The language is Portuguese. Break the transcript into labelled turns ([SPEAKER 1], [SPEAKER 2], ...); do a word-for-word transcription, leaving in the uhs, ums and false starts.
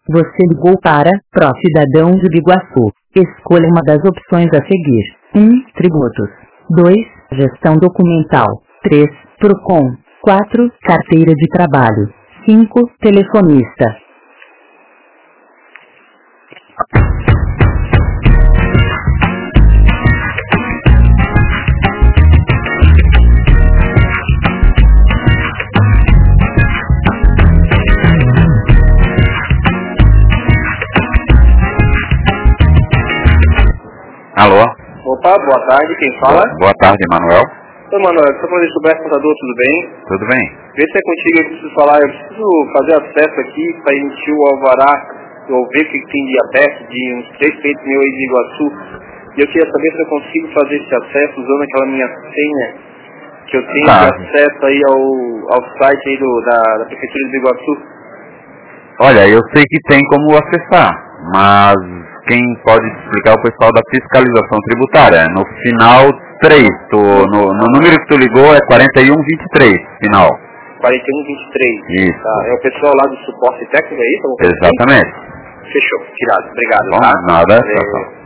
[SPEAKER 1] Você ligou para Procidadão de Biguaçu. Escolha uma das opções a seguir. um. Tributos. dois. Gestão documental. três. Procon. quatro. Carteira de trabalho. cinco. Telefonista.
[SPEAKER 2] Alô?
[SPEAKER 3] Opa, boa tarde, quem fala?
[SPEAKER 2] Boa, boa tarde, Manuel.
[SPEAKER 3] Oi, Manuel, eu sou o Gilberto Contador, tudo bem?
[SPEAKER 2] Tudo bem?
[SPEAKER 3] Vê se é contigo, eu preciso falar, eu preciso fazer acesso aqui para emitir o alvará, eu ver que tem de aberto de uns três feitos mil aí de Iguaçu, e eu queria saber se eu consigo fazer esse acesso usando aquela minha senha que eu tenho
[SPEAKER 2] Tá.
[SPEAKER 3] de acesso aí ao, ao site aí do, da, da Prefeitura de Iguaçu.
[SPEAKER 2] Olha, eu sei que tem como acessar, mas quem pode explicar é o pessoal da fiscalização tributária. No final três, tu, no, no número que tu ligou é quarenta e um vinte e três, final.
[SPEAKER 3] quarenta e um vinte e três.
[SPEAKER 2] Isso.
[SPEAKER 3] Tá, é o pessoal lá do suporte técnico, é isso?
[SPEAKER 2] Exatamente.
[SPEAKER 3] Fechou, tirado. Obrigado.
[SPEAKER 2] Bom,
[SPEAKER 3] Tá?
[SPEAKER 2] nada.
[SPEAKER 3] É...